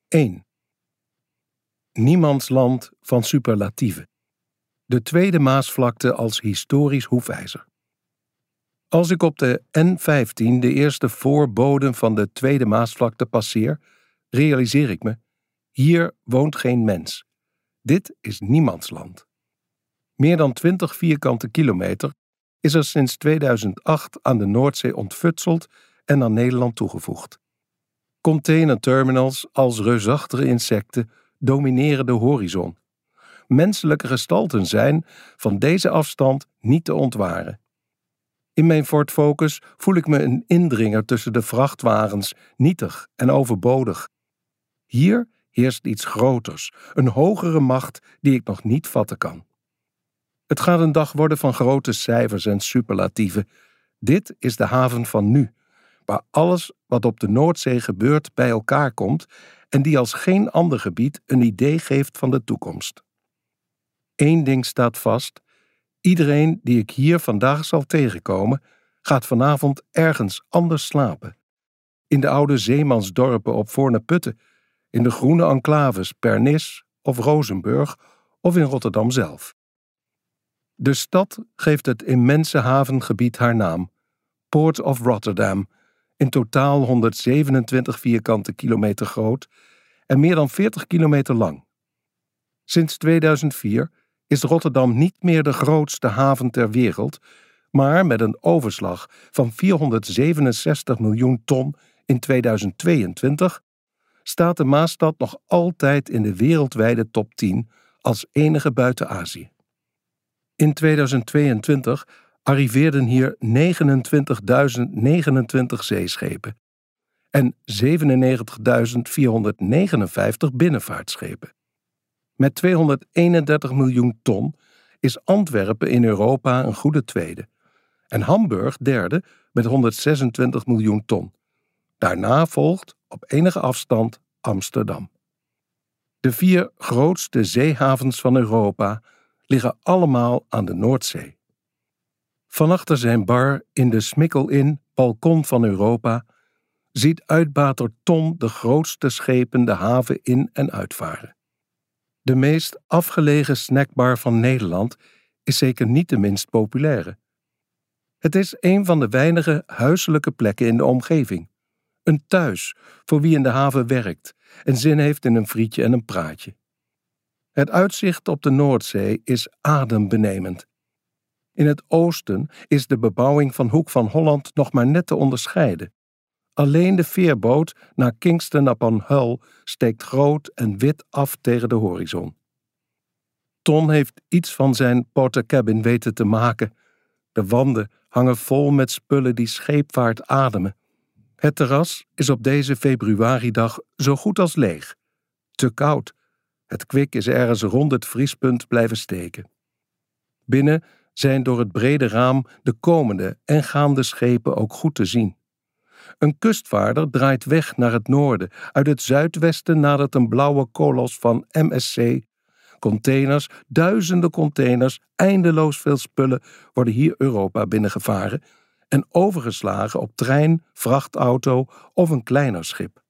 1. Niemandsland van superlatieven. De Tweede Maasvlakte als historisch hoefijzer. Als ik op de N15 de eerste voorbodem van de Tweede Maasvlakte passeer, realiseer ik me: hier woont geen mens. Dit is niemandsland. Meer dan 20 vierkante kilometer is er sinds 2008 aan de Noordzee ontfutseld en aan Nederland toegevoegd. Containerterminals als reusachtige insecten domineren de horizon. Menselijke gestalten zijn van deze afstand niet te ontwaren. In mijn Ford Focus voel ik me een indringer tussen de vrachtwagens, nietig en overbodig. Hier heerst iets groters, een hogere macht die ik nog niet vatten kan. Het gaat een dag worden van grote cijfers en superlatieven. Dit is de haven van nu, waar alles wat op de Noordzee gebeurt bij elkaar komt en die als geen ander gebied een idee geeft van de toekomst. Eén ding staat vast: iedereen die ik hier vandaag zal tegenkomen, gaat vanavond ergens anders slapen. In de oude zeemansdorpen op Voorne-Putten, in de groene enclaves Pernis of Rozenburg of in Rotterdam zelf. De stad geeft het immense havengebied haar naam, Port of Rotterdam, in totaal 127 vierkante kilometer groot en meer dan 40 kilometer lang. Sinds 2004 is Rotterdam niet meer de grootste haven ter wereld, maar met een overslag van 467 miljoen ton in 2022 staat de Maasstad nog altijd in de wereldwijde top 10 als enige buiten Azië. In 2022 arriveerden hier 29.029 zeeschepen en 97.459 binnenvaartschepen. Met 231 miljoen ton is Antwerpen in Europa een goede tweede en Hamburg derde met 126 miljoen ton. Daarna volgt op enige afstand Amsterdam. De 4 grootste zeehavens van Europa liggen allemaal aan de Noordzee. Vanachter zijn bar in de Smikkel Inn, balkon van Europa, ziet uitbater Ton de grootste schepen de haven in- en uitvaren. De meest afgelegen snackbar van Nederland is zeker niet de minst populaire. Het is een van de weinige huiselijke plekken in de omgeving. Een thuis voor wie in de haven werkt en zin heeft in een frietje en een praatje. Het uitzicht op de Noordzee is adembenemend. In het oosten is de bebouwing van Hoek van Holland nog maar net te onderscheiden. Alleen de veerboot naar Kingston upon Hull steekt groot en wit af tegen de horizon. Ton heeft iets van zijn portercabin weten te maken. De wanden hangen vol met spullen die scheepvaart ademen. Het terras is op deze februaridag zo goed als leeg. Te koud. Het kwik is ergens rond het vriespunt blijven steken. Binnen zijn door het brede raam de komende en gaande schepen ook goed te zien. Een kustvaarder draait weg naar het noorden. Uit het zuidwesten nadert een blauwe kolos van MSC. Containers, duizenden containers, eindeloos veel spullen worden hier Europa binnengevaren en overgeslagen op trein, vrachtauto of een kleiner schip.